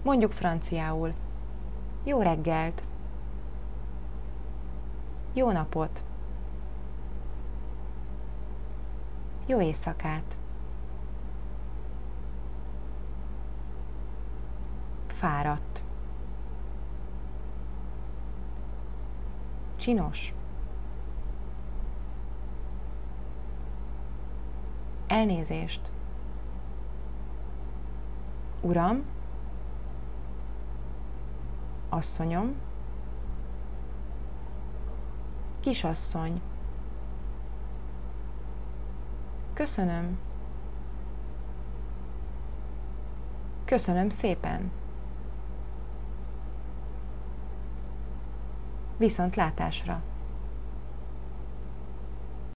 Mondjuk franciául. Jó reggelt. Jó napot. Jó éjszakát. Fáradt. Csinos. Elnézést. Uram. Asszonyom. Kisasszony. Köszönöm. Köszönöm szépen. Viszontlátásra.